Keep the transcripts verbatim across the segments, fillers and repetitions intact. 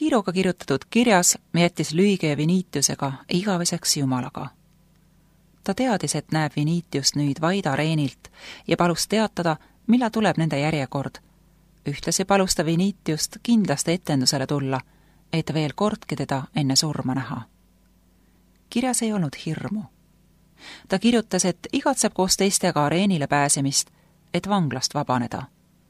kiiruga kirjutatud kirjas jättis Lüige Vinitiusega igaveseks Jumalaga. Ta teadis, et näeb Vinitiust nüüd vaid areenilt ja palus teatada, millal tuleb nende järjekord. Ühtlasi palus ta Vinitiust kindlasti etendusele tulla, et veel kordki teda enne surma näha. Kirjas ei olnud hirmu. Ta kirjutas, et igatseb koos teistega areenile pääsemist, et vanglast vabaneda.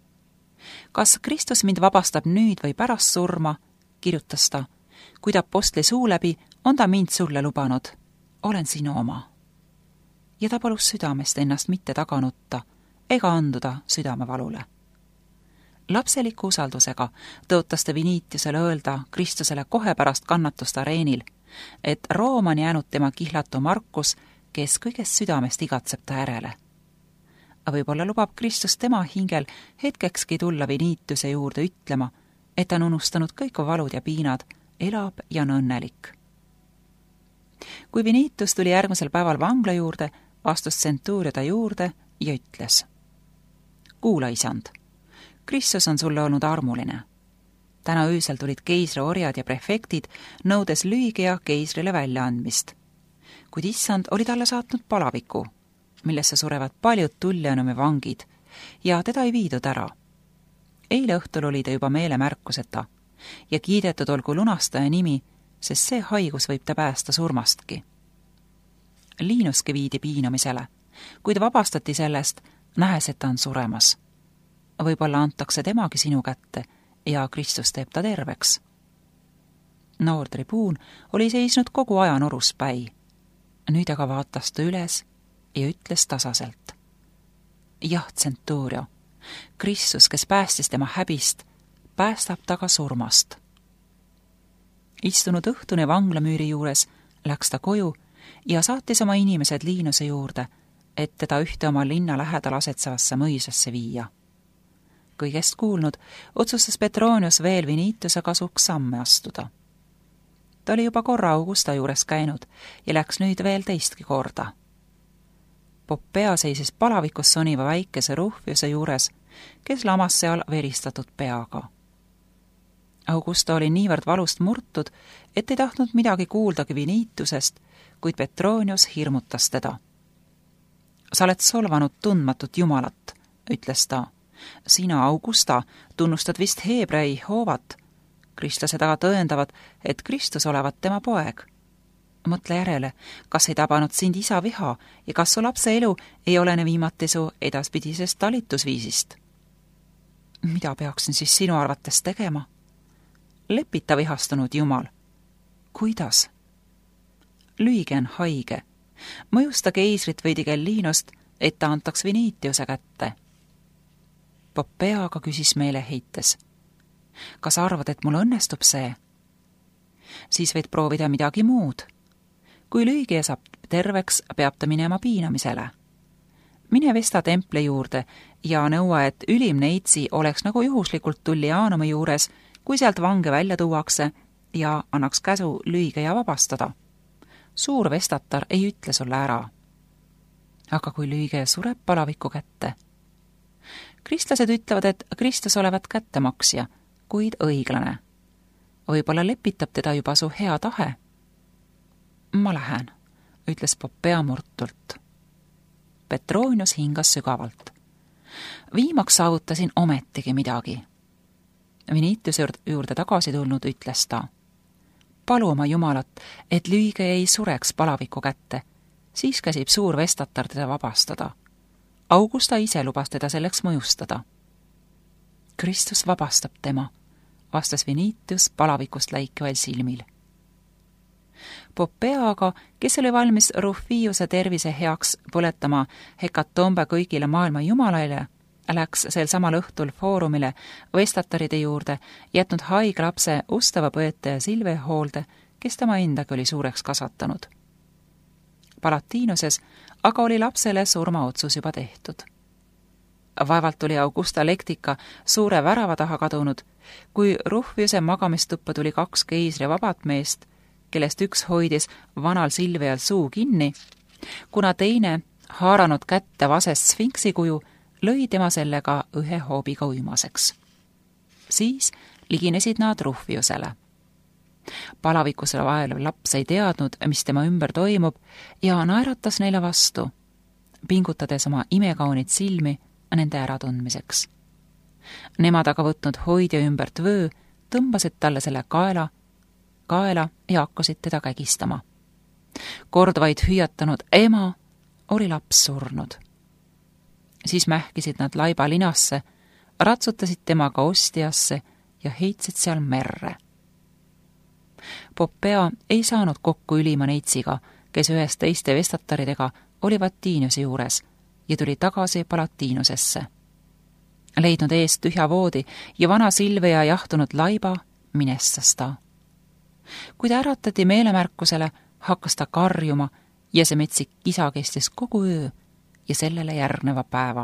Kas Kristus mind vabastab nüüd või pärast surma, kirjutas ta, kuid apostli suu läbi on ta mind sulle lubanud, olen sinu oma. Ja ta palus südamest ennast mitte taga nutta ega anduda südamevalule. Lapseliku usaldusega tõotas ta Vinitiusele öelda Kristusele kohe pärast kannatust areenil, et Rooma on jäänud tema kihlatu Markus, kes kõigest südamest igatseb ta järele. Võib-olla lubab Kristus tema hingel hetkekski tulla Vinitiuse juurde ütlema, et ta on unustanud kõik valud ja piinad, elab ja on õnnelik. Kui Vinitius tuli järgmisel päeval vangla juurde, astus tsentuurio ta juurde ja ütles: kuula, isand, Kristus on sulle olnud armuline. Täna öösel tulid keisri orjad ja prefektid, nõudes Lüigea keisrile väljaandmist. Kuid issand oli talle saatnud palaviku, millesse surevad paljud Tullianumi vangid, ja teda ei viidud ära. Eile õhtul oli ta juba meelemärkuseta ja kiidetud olgu lunastaja nimi, sest see haigus võib ta päästa surmastki. Liinuski viidi piinamisele, kuid vabastati sellest, nähes, et ta on suremas. Võib-olla antakse temagi sinu kätte ja Kristus teeb ta terveks. Noor tribuun oli seisnud kogu aja noruspäi. Nüüd aga vaatas ta üles ja ütles tasaselt: jah, tsentuurio, Kristus, kes päästis tema häbist, päästab ta ka surmast. Istunud õhtune vanglamüüri juures läks ta koju ja saatis oma inimesed Liinuse juurde, et teda ühte oma linna lähedal asetsevasse mõisasse viia. Kõigest kuulnud, otsustas Petronius veel Vinitiuse kasuks samme astuda. Ta oli juba korra Augusta juures käinud ja läks nüüd veel teistki korda. Poppea seisis palavikus soniva väikese Ruffiuse juures, kes lamas seal veristatud peaga. Augusta oli niivõrd valust murtud, et ei tahtnud midagi kuuldagi Vinitiusest, kuid Petronius hirmutas teda. Sa oled solvanud tundmatut Jumalat, ütles ta. Sina, Augusta, tunnustad vist Heebrai Hoovat. Kristlased aga tõendavad, et Kristus olevat tema poeg. Mõtle järele, kas ei tabanud sind isa viha ja kas su lapse elu ei olene viimati su edaspidisest talitusviisist. Mida peaksin siis sinu arvates tegema? Lepita vihastunud Jumal. Kuidas? Lüige on haige. Mõjusta keisrit või tigel Liinust, et ta antaks Vinitiuse kätte. Poppea aga küsis meeleheites: kas arvad, et mul õnnestub see? Siis võid proovida midagi muud. Kui Lüige saab terveks, peab ta minema piinamisele. Mine Vesta templi juurde ja nõua, et ülim neitsi oleks nagu juhuslikult Tullianumi juures, kui sealt vange välja tuuakse, ja annaks käsu Lüige ja vabastada. Suur vestatar ei ütle sulle ära. Aga kui Lüige sureb palaviku kätte? Kristlased ütlevad, et Kristus olevat kättemaksja, kuid õiglane. Võib-olla lepitab teda juba su hea tahe. Ma lähen, ütles Poppea murtult. Petronius hingas sügavalt. Viimaks saavutasin ometigi midagi. Vinitiuse juurde tagasi tulnud ütles ta: palu oma Jumalat, et Lüige ei sureks palaviku kätte, siis käsib suur vestatar teda vabastada. Augusta ise lubas teda selleks mõjustada. Kristus vabastab tema, vastas Vinitius palavikust läikeval silmil. Poppea aga, kes oli valmis Ruffiuse tervise heaks põletama hekatombe kõigile maailma jumalaile, läks sel samal õhtul foorumile vestataride juurde, jätnud haige lapse ustava põetaja Silve hoolde, kes tema endagi oli suureks kasvatanud. Palatiinuses aga oli lapsele surmaotsus juba tehtud. Vaevalt oli Augusta Lektika suure värava taha kadunud, kui Ruffiuse magamistuppa tuli kaks keisri vabat meest, kellest üks hoidis vanal Silveal suu kinni, kuna teine, haaranud kätte vasest sfinksi kuju, lõi tema sellega ühe hoobiga uimaseks. Siis liginesid nad Ruffiusele. palavikusele vaelev laps ei teadnud, mis tema ümber toimub ja naeratas neile vastu, pingutades oma imekaunid silmi nende äratundmiseks. Nemad aga võtnud hoidja ümbert vöö, tõmbasid talle selle kaela, kaela ja hakkasid teda kägistama. Kord vaid hüüatanud ema, oli laps surnud. Siis mähkisid nad laiba linasse, ratsutasid temaga ostjasse ja heitsid seal merre. Popea ei saanud kokku ülima neitsiga, kes ühes teiste vestataridega oli Vatiniuse juures ja tuli tagasi Palatiinusesse. Leidnud eest tühja voodi ja vana Silvia jahtunud laiba, minessas ta. Kui ta äratati meelemärkusele, hakkas ta karjuma ja see metsik kisa kestis kogu öö ja sellele järgneva päeva.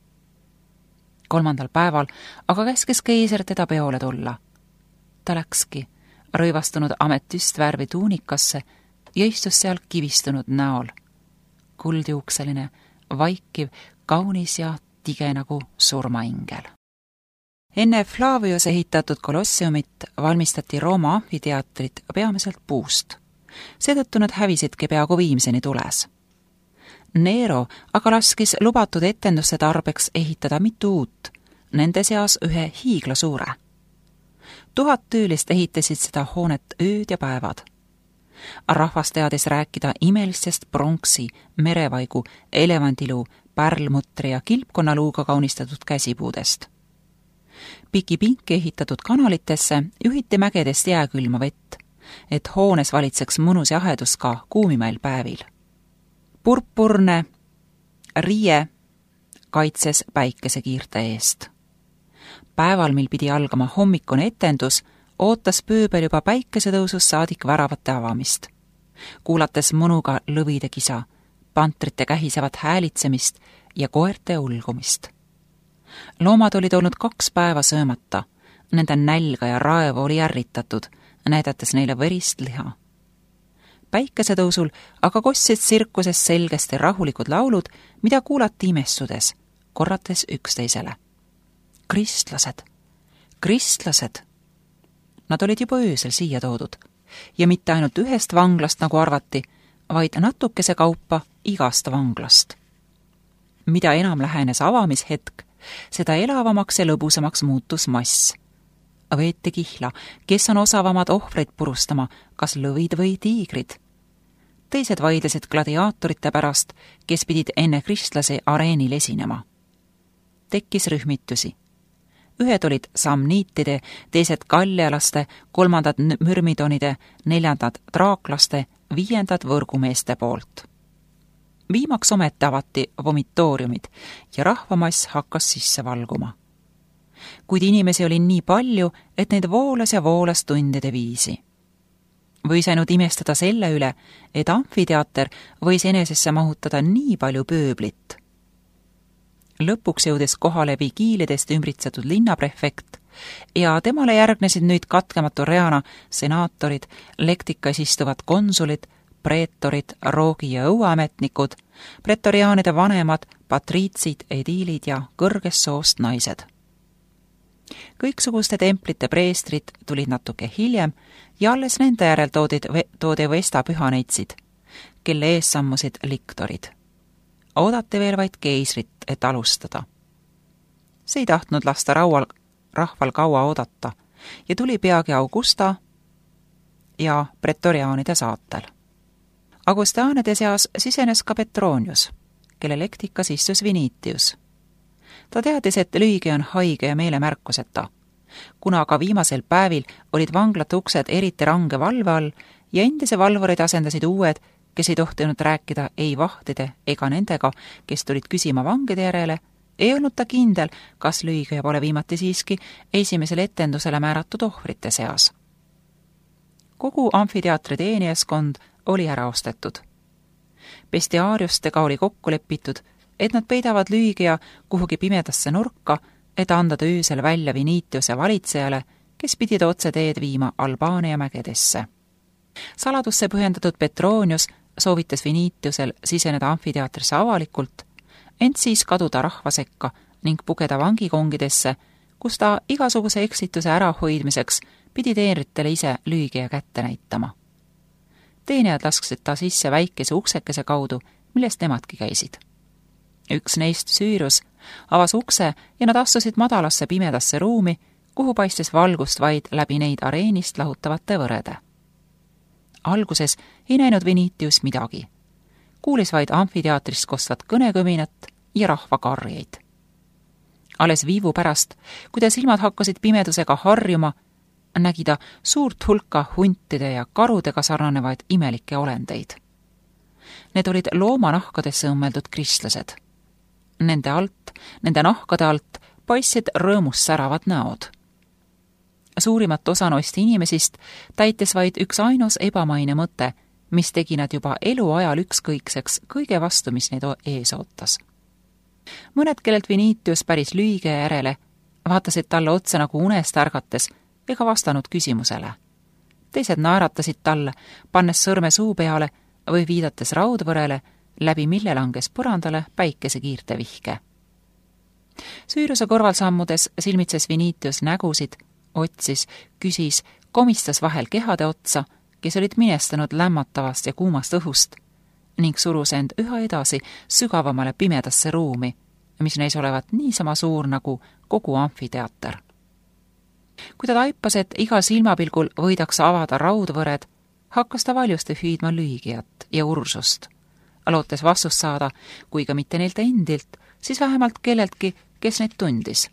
Kolmandal päeval aga käskes keiser teda peole tulla. Ta läkski, rõivastunud ametüstvärvi tuunikasse ja istus seal kivistunud näol. Kuldjuukseline, vaikiv, kaunis ja tige nagu surmaingel. Enne Flavius ehitatud Kolossiumit valmistati Rooma amfiteatrit peamiselt puust. Seetõttu nad hävisidki peaaegu viimseni tules. Nero aga laskis lubatud etenduste tarbeks ehitada mitu uut, nende seas ühe hiiglasuure. Tuhat töölist ehitasid seda hoonet ööd ja päevad. Rahvas teadis rääkida imelistest pronksi, merevaigu, elevandiluu, pärlmutri ja kilpkonnaluuga kaunistatud käsipuudest. Piki pinki ehitatud kanalitesse juhiti mägedest jääkülma vett, et hoones valitseks mõnus jahedus ka kuumimail päevil. Purpurne riie kaitses päikesekiirte eest. Päeval, mil pidi algama hommikune etendus, ootas pööbel juba päikesetõusus saadik väravate avamist. Kuulates mõnuga lõvide kisa, pantrite kähisevat häälitsemist ja koerte ulgumist. Loomad olid olnud kaks päeva söömata, nende nälga ja raevu oli ärritatud, näidates neile verist liha. Päikesetõusul aga kostsid tsirkuses selgesti rahulikud laulud, mida kuulati imessudes, korrates üksteisele. Kristlased, kristlased! Nad olid juba öösel siia toodud ja mitte ainult ühest vanglast, nagu arvati, vaid natukese kaupa igast vanglast. Mida enam lähenes avamishetk, seda elavamaks ja lõbusamaks muutus mass. Veeti kihla, kes on osavamad ohvreid purustama, kas lõvid või tiigrid. Teised vaidlesid gladiaatorite pärast, kes pidid enne kristlase areenil esinema. Tekkis rühmitusi. Ühed olid samniitide, teised kallialaste, kolmandad mürmidonide, neljandad draaklaste, viiendad võrgumeeste poolt. Viimaks ometi avati vomitooriumid ja rahvamass hakkas sisse valguma. Kuid inimesi oli nii palju, et neid voolas ja voolas tundide viisi. Võis ainult imestada selle üle, et amfiteater võis enesesse mahutada nii palju pööblit. Lõpuks jõudis kohale vigiilidest ümbritsetud linnaprefekt ja temale järgnesid nüüd katkematu reana senaatorid, lektikas istuvad konsulid, preetorid, roogi- ja õueametnikud, pretoriaanide vanemad, patriitsid, ediilid ja kõrgest soost naised. Kõiksuguste templite preestrid tulid natuke hiljem ja alles nende järel toodid, toodi Vesta pühaneitsid, kelle ees sammusid liktorid. Oodati veel vaid keisrit, et alustada. See ei tahtnud lasta raual, rahval kaua oodata ja tuli peagi Augusta ja pretoriaanide saatel. Augustiaanide seas sisenes ka Petronius, kelle lektikas istus Vinitius. Ta teadis, et lühigi on haige ja meelemärkuseta. Kuna aga viimasel päevil olid vanglate uksed eriti range valve all ja endise valvurid asendasid uued, kes ei tohtinud rääkida ei vahtide ega nendega, kes tulid küsima vangide järele, ei olnud ta kindel, kas lühigi pole viimati siiski esimesele etendusele määratud ohvrite seas. Kogu amfiteatri teenijaskond oli ära ostetud. Bestiaariustega oli kokku lepitud, et nad peidavad lüügia kuhugi pimedasse nurka, et anda ta öösel välja Vinitiuse valitsejale, kes pidid otse teed viima Albaania mägedesse. Saladusse pühendatud Petronius soovitas Vinitiusel siseneda amfiteatrisse avalikult, ent siis kaduda rahva sekka ning pugeda vangikongidesse, kus ta igasuguse eksituse ärahoidmiseks pidi teenritele ise lüügi ja kätte näitama. Teenijad lasksid ta sisse väikese uksekese kaudu, millest nemadki käisid. Üks neist, Süürius, avas ukse ja nad astusid madalasse pimedasse ruumi, kuhu paistis valgust vaid läbi neid areenist lahutavate võrede. Alguses ei näinud Vinitius midagi. Kuulis vaid amfiteatrist kostvat kõnekõminat ja rahvakarjeid. Alles viivu pärast, kui ta silmad hakkasid pimedusega harjuma, nägi ta suurt hulka huntide ja karudega sarnanevaid imelikke olendeid. Need olid loomanahkadesse õmmeldud kristlased. Nende alt, nende nahkade alt paistsid rõõmust säravad näod. Suurimat osa noist inimesist täitis vaid üks ainus ebamaine mõte, mis tegi nad juba eluajal ükskõikseks kõige vastu, mis neid ees ootas. Mõned, kellelt Vinitius päris lüüge järele, vaatasid talle otsa nagu unest ärgates ega vastanud küsimusele. Teised naeratasid talle, pannes sõrme suu peale või viidates raudvõrele, läbi mille langes põrandale päikesekiirte vihke. Süüriuse kõrval sammudes silmitses Vinitius nägusid, otsis, küsis, komistas vahel kehade otsa, kes olid minestanud lämmatavast ja kuumast õhust, ning surus end üha edasi sügavamale pimedasse ruumi, mis neis olevat niisama suur nagu kogu amfiteater. Kui ta taipas, et igal silmapilgul võidakse avada raudvõred, hakkas ta valjusti hüüdma lüügijat ja ursust, lootes vastust saada, kui ka mitte neilt endilt, siis vähemalt kelleltki, kes neid tundis.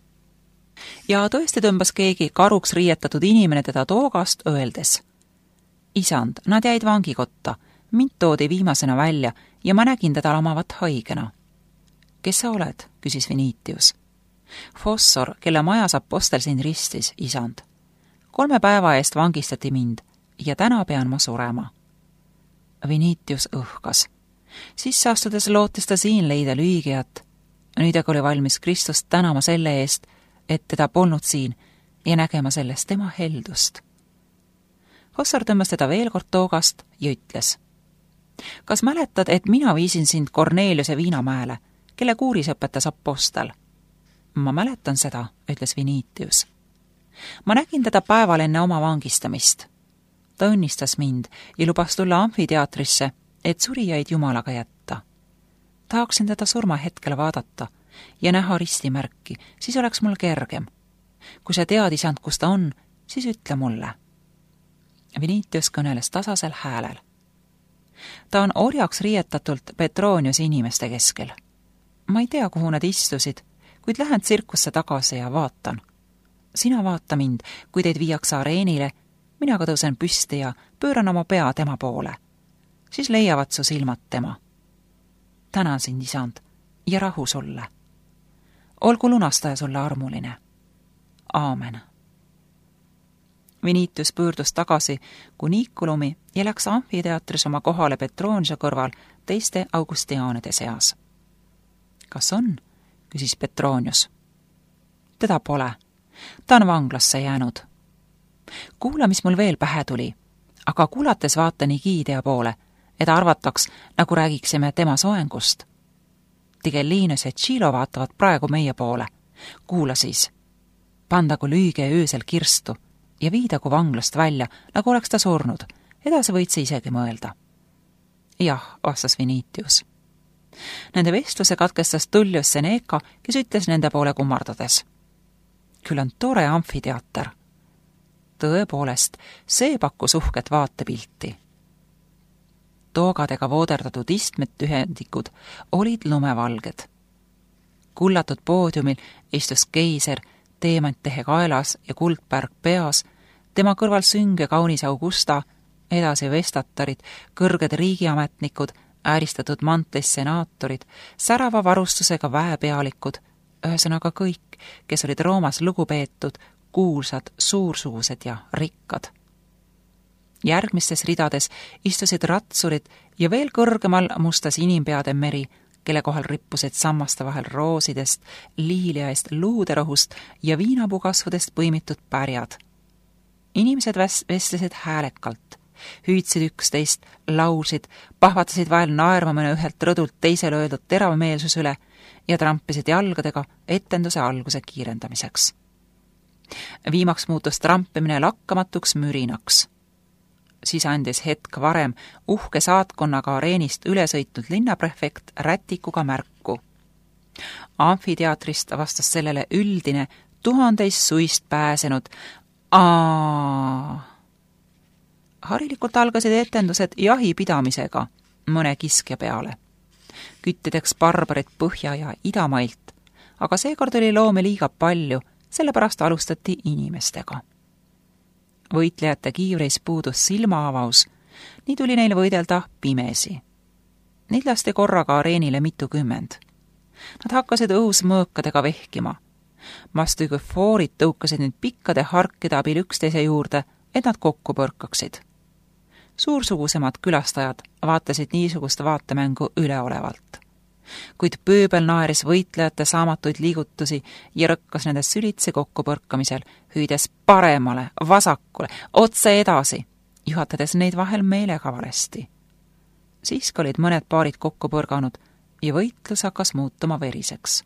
Ja tõesti tõmbas keegi karuks riietatud inimene teda toogast, öeldes: Isand, nad jäid vangikotta, mind toodi viimasena välja ja ma nägin teda lamavat haigena. Kes sa oled? Küsis Vinitius. Fossor, kelle majas apostel sind ristis, isand. Kolme päeva eest vangistati mind ja täna pean ma surema. Vinitius õhkas. Sisse astudes lootis ta siin leida lüügijat. Nüüd aga oli valmis Kristust tänama selle eest, et teda polnud siin ja nägema sellest tema heldust. Fossor tõmbas teda veel kord toogast ja ütles: Kas mäletad, et mina viisin sind Korneliuse Viinamäele, kelle kuuris õpetas apostel? Ma mäletan seda, ütles Vinitius. Ma nägin teda päeval enne oma vangistamist. Ta õnnistas mind ja lubas tulla amfiteatrisse, et surijaid Jumalaga jätta. Tahaksin teda surmahetkel vaadata ja näha ristimärki, siis oleks mul kergem. Kui sa tead, isand, kus ta on, siis ütle mulle. Vinitius kõneles tasasel häälel. Ta on orjaks riietatult Petroniuse inimeste keskel. Ma ei tea, kuhu nad istusid, kuid lähen tsirkusse tagasi ja vaatan. Sina vaata mind, kui teid viiakse areenile, mina ka tõusen püsti ja pööran oma pea tema poole. Siis leiavad su silmad tema. Tänan sind, isand, ja rahu sulle. Olgu lunastaja sulle armuline. Aamen. Vinitius pöördus tagasi Kunikulumi ja läks amfiteatris oma kohale Petroniuse kõrval teiste augustiaanide seas. Kas on? Küsis Petronius. Teda pole. Ta on vanglasse jäänud. Kuula, mis mul veel pähe tuli, aga kuulates vaata Nigiidea poole, et arvataks, nagu räägiksime tema soengust. Tigellinus ja Tšilo vaatavad praegu meie poole. Kuula siis. Pandagu lüüge öösel kirstu ja viidagu vanglast välja, nagu oleks ta surnud. Edasi võid sa isegi mõelda. Jah, vastas Vinitius. Nende vestluse katkestas Tullius Seneca, kes ütles nende poole kummardades. Küll on tore amfiteater. Tõepoolest, see pakkus uhket vaatepilti. Toogadega vooderdatud istmed ühendikud olid lumevalged. Kullatud poodiumil istus keiser, teemantehe kaelas ja kuldpärg peas, tema kõrval sünge kaunis Augusta, edasi vestatarid, kõrged riigiametnikud, ääristatud mantlis senaatorid, särava varustusega väepealikud, ühesõnaga kõik, kes olid Roomas lugupeetud, kuulsad, suursuused ja rikkad. Järgmistes ridades istusid ratsurid ja veel kõrgemal mustas inimpeade meri, kelle kohal rippusid sammaste vahel roosidest, liiliaist, luuderohust ja viinapukasvudest põimitud pärjad. Inimesed vestlesid häälekalt, hüüdsid üksteist, laulsid, pahvatasid vahel naerma mõne ühelt rõdult teisele öeldud teravmeelsus üle ja trampisid jalgadega etenduse alguse kiirendamiseks. Viimaks muutus trampimine lakkamatuks mürinaks. Siis andis hetk varem uhke saatkonnaga areenist üle sõitnud linnaprefekt rätikuga märku. Amfiteatrist vastas sellele üldine tuhandeist suist pääsenud aa. Harilikult algasid etendused jahipidamisega mõne kiskja peale. Küttideks barbarid Põhja- ja Idamailt, aga seekord oli loome liiga palju, sellepärast alustati inimestega. Võitlejate kiivreis puudus silmaavaus, nii tuli neil võidelda pimesi. Neid lasti korraga areenile mitukümmend. Nad hakkasid õhus mõõkadega vehkima. Mastügofoorid tõukasid nüüd pikkade harkide abil üksteise juurde, et nad kokku põrkaksid. Suursugusemad külastajad vaatasid niisugust vaatemängu üleolevalt. Kuid pööbel naeris võitlejate saamatuid liigutusi ja rõkkas nende sülitsi kokkupõrkamisel, hüüdes paremale, vasakule, otse edasi, juhatades neid vahel meelega valesti. Siis olid mõned paarid kokku põrganud ja võitlus hakkas muutuma veriseks.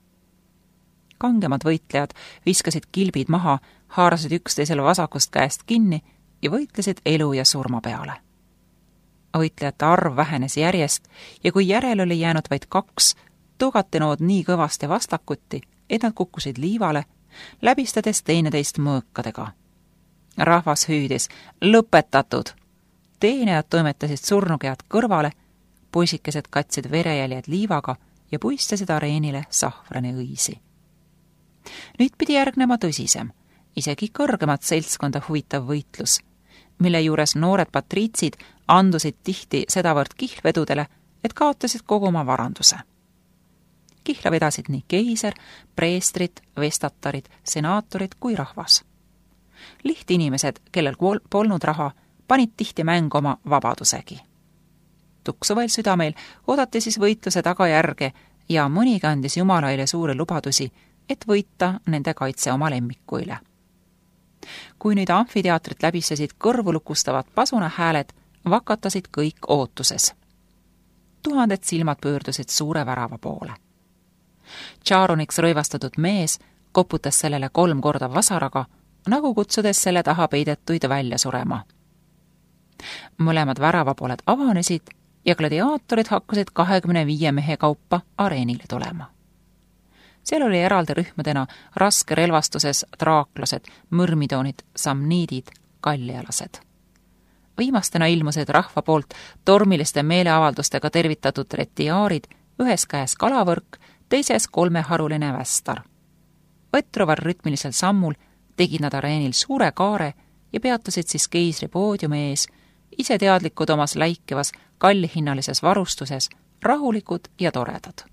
Kangemad võitlejad viskasid kilbid maha, haarasid üksteisel vasakust käest kinni ja võitlesid elu ja surma peale. Võitlejate arv vähenes järjest ja kui järel oli jäänud vaid kaks, tõugati nood nii kõvasti vastakuti, et nad kukkusid liivale, läbistades teineteist mõõkadega. Rahvas hüüdis, lõpetatud! Teenejad toimetasid surnukead kõrvale, poisikesed katsid verejäljed liivaga ja puistasid areenile sahvrani õisi. Nüüd pidi järgnema tõsisem, isegi kõrgemat seltskonda huvitav võitlus, mille juures noored patriitsid andusid tihti sedavõrd kihlvedudele, et kaotasid kogu oma varanduse. Kihla vedasid nii keiser, preestrid, vestatarid, senaatorid kui rahvas. Lihtinimesed, kellel polnud raha, panid tihti mängu oma vabadusegi. Tuksuval südameil oodati siis võitluse tagajärge ja mõnigi andis Jumalaile suuri lubadusi, et võita nende kaitse oma lemmikuile. Kui nüüd amfiteatrit läbisesid kõrvulukustavad pasunahääled, vakatasid kõik ootuses. Tuhanded silmad pöördusid suure värava poole. Tšaaruniks rõivastatud mees koputas sellele kolm korda vasaraga, nagu kutsudes selle taha peidetuid välja surema. Mõlemad väravapooled avanesid ja gladiaatorid hakkasid kahekümne viie mehe kaupa areenile tulema. Seal oli eraldi rühmadena raske relvastuses draaklased, mõrmidoonid, samniidid, kallialased. Viimastena ilmusid rahva poolt tormiliste meeleavaldustega tervitatud retiaarid, ühes käes kalavõrk, teises kolmeharuline västar. Võtruval rütmilisel sammul tegid nad areenil suure kaare ja peatusid siis keisri poodiumi ees, ise teadlikud omas läikevas kallihinnalises varustuses, rahulikud ja toredad.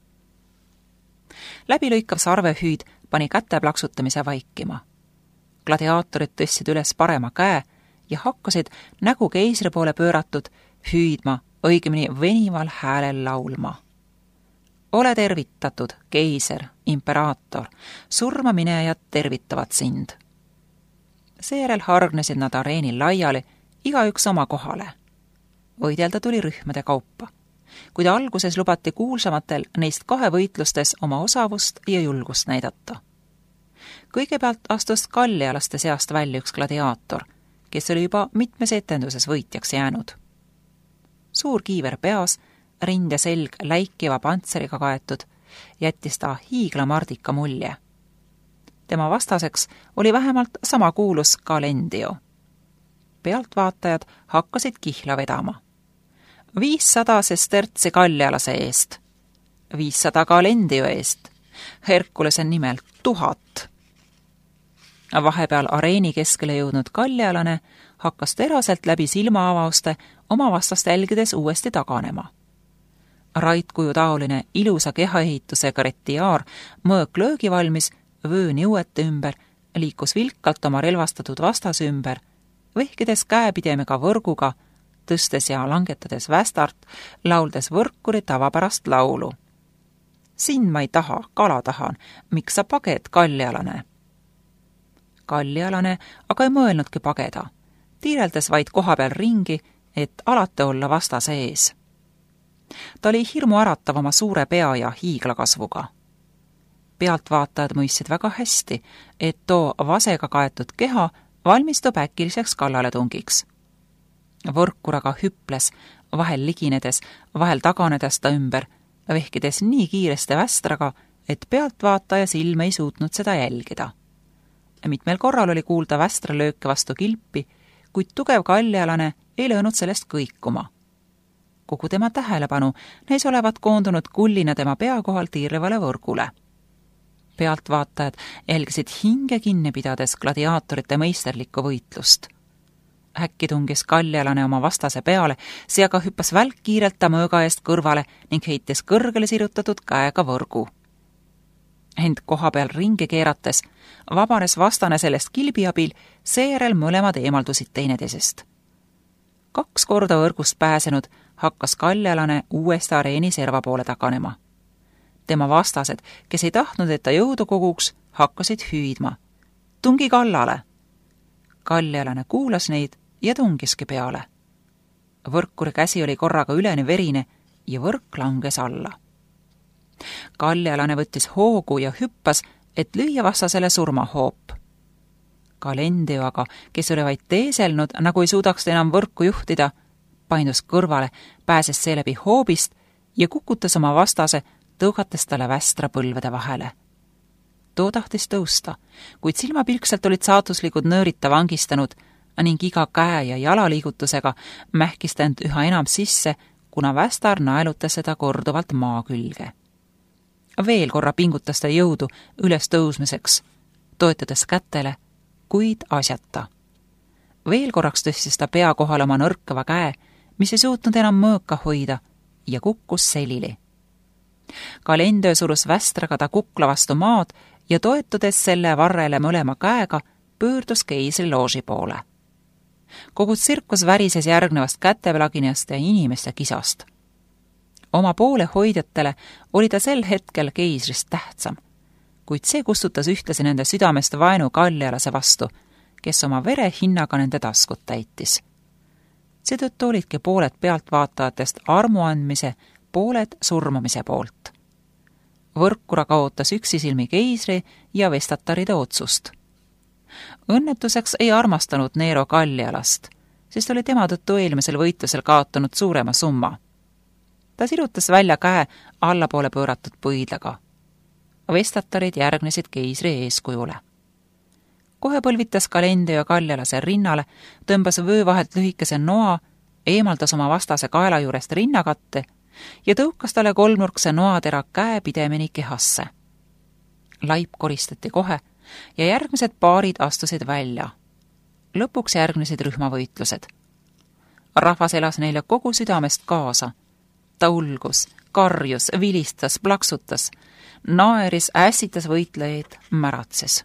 Läbilõikav sarvehüüd pani käte plaksutamise vaikima. Gladiaatorid tõstsid üles parema käe ja hakkasid nägu keisri poole pööratud hüüdma, õigemini venival häälel laulma. Ole tervitatud, keiser, imperaator, surmaminejad tervitavad sind. Seejärel hargnesid nad areenil laiali, igaüks oma kohale. Võidelda tuli rühmade kaupa, kuid alguses lubati kuulsamatel neist kahe võitlustes oma osavust ja julgust näidata. Kõigepealt astus kallialaste seast välja üks gladiaator, kes oli juba mitmes etenduses võitjaks jäänud. Suur kiiver peas, rind ja selg läikiva pantseriga kaetud, jättis ta hiiglamardika mulje. Tema vastaseks oli vähemalt sama kuulus Galendio. Pealtvaatajad hakkasid kihla vedama. viissada sestertsi kallialase eest, viissada Galendio eest, Herkulese nimel tuhat. Vahepeal areeni keskele jõudnud kallialane hakkas teraselt läbi silmaavauste oma vastast jälgides uuesti taganema. Raitkuju taoline ilusa kehaehitusega retiaar mõõk löögi valmis, vööni õuete ümber, liikus vilkalt oma relvastatud vastase ümber, vehkides käepidemega võrguga, tõstes ja langetades västart, lauldes võrkuri tavapärast laulu. Sind ma ei taha, kala tahan, miks sa paged, kallialane? Kallialane aga ei mõelnudki pageda, tiireldes vaid koha peal ringi, et alati olla vastase ees. Ta oli hirmu äratav oma suure pea ja hiiglakasvuga. pealtvaatajad mõistsid väga hästi, et too vasega kaetud keha valmistub äkiliseks kallaletungiks. Võrkur aga hüples, vahel liginedes, vahel taganedes ta ümber, vehkides nii kiiresti västraga, et pealtvaataja silm ei suutnud seda jälgida. Mitmel korral oli kuulda västra lööke vastu kilpi, kuid tugev kaljalane ei löönud sellest kõikuma. Kogu tema tähelepanu näis olevat koondunud kullina tema pea kohal tiirlevale võrgule. Pealtvaatajad jälgisid hinge kinni pidades gladiaatorite meisterlikku võitlust. Äkki tungis kaljalane oma vastase peale, see aga hüppas välkkiirelt ta mõõga eest kõrvale ning heitis kõrgele sirutatud käega võrgu. Ent koha peal ringi keerates vabanes vastane sellest kilbi abil, seejärel mõlemad eemaldusid teineteisest. Kaks korda võrgust pääsenud hakkas kaljalane uuesti areeni serva poole taganema. Tema vastased, kes ei tahtnud, et ta jõudu koguks, hakkasid hüüdma. Tungi kallale! Kaljalane kuulas neid ja tungiski peale. Võrkuri käsi oli korraga üleni verine ja võrk langes alla. Kaljalane võttis hoogu ja hüppas, et lüüa vastasele surmahoop. Kalendio aga, kes oli vaid teeselnud, nagu ei suudaks enam võrku juhtida, paindus kõrvale, pääses seeläbi hoobist ja kukutas oma vastase, tõugates talle västra põlvede vahele. Too tahtis tõusta, kuid silmapilkselt olid saatuslikud nöörid ta vangistanud ning iga käe ja jalaliigutusega mähkis ta end üha enam sisse, kuna västar naelutas seda korduvalt maa külge. Veel korra pingutas ta jõudu üles tõusmiseks, toetades kätele, kuid asjata. Veel korraks tõstis ta pea kohal oma nõrkava käe, mis ei suutnud enam mõõka hoida ja kukkus selili. Kalendio surus västraga ta kukla vastu maad ja toetudes selle varrele mõlema käega, pöördus keisri looži poole. Kogu tsirkus värises järgnevast käteplaginast ja inimeste kisast. Oma poole hoidjatele oli ta sel hetkel keisrist tähtsam, kuid see kustutas ühtlasi nende südamest vaenu kaljalase vastu, kes oma vere hinnaga nende taskut täitis. Seetõttu olidki pooled pealtvaatajatest armuandmise, pooled surmamise poolt. Võrkura kaotas üksisilmi keisri ja vestataride otsust. Õnnetuseks ei armastanud Nero kaljalast, sest oli tema tõttu eelmisel võitlusel kaotanud suurema summa. Ta sirutas välja käe allapoole pööratud põidlaga. Vestatarid järgnesid keisri eeskujule. Kohe põlvitas Kalendio kaljalase rinnale, tõmbas vöö vahelt lühikese noa, eemaldas oma vastase kaela juurest rinnakatte ja tõukas talle kolmnurkse noatera käe pidemeni kehasse. Laip koristati kohe ja järgmised paarid astusid välja. Lõpuks järgnesid rühmavõitlused. Rahvas elas neile kogu südamest kaasa. Ta ulgus, karjus, vilistas, plaksutas, naeris, ässitas võitlejaid, märatses.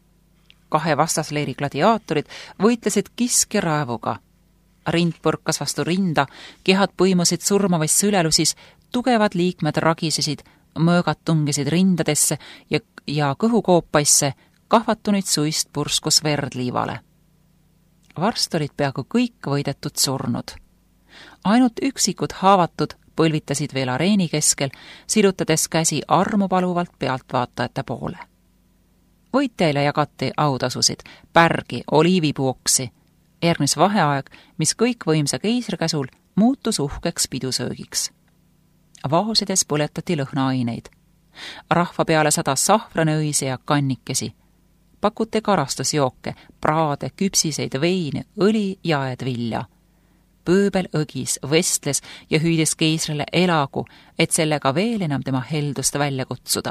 Kahe vastasleeri gladiaatorid võitlesid kisk ja raevuga. Rind põrkas vastu rinda, kehad põimusid surmavais sülelusis, tugevad liikmed ragisesid, mõõgad tungisid rindadesse ja, ja kõhukoopaisse, kahvatunud suist purskus verd liivale. Varst olid peaaegu kõik võidetud surnud. Ainult üksikud haavatud põlvitasid veel areeni keskel, sirutades käsi armupaluvalt pealtvaatajate poole. Võitjaile jagati autasusid, pärgi, oliivipuoksi. Järgnes vaheaeg, mis kõikvõimsa keisri käsul muutus uhkeks pidusöögiks. Vaosides põletati lõhnaaineid. Rahva peale sadas sahvranõisi ja kannikesi. Pakuti karastusjooke, praade, küpsiseid, veine, õli ja aedvilja. Pööbel õgis, vestles ja hüüdis keisrile elagu, et sellega veel enam tema heldust välja kutsuda.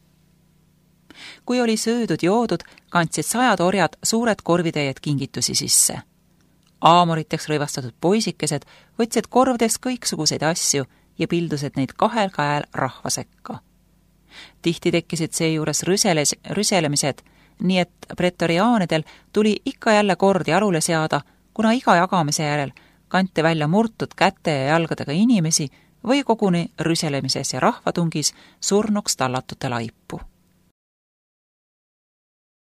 Kui oli söödud joodud, kandsid sajad orjad suured korvitäied kingitusi sisse. Aamoriteks rõivastatud poisikesed võtsid korvdest kõiksuguseid asju ja pildusid neid kahel käel rahva sekka. Tihti tekkisid seejuures rüseles, rüselemised, nii et pretoriaanidel tuli ikka jälle kord jalule seada, kuna iga jagamise järel kanti välja murtud käte ja jalgadega inimesi või koguni rüselemises ja rahvatungis surnuks tallatute laipu.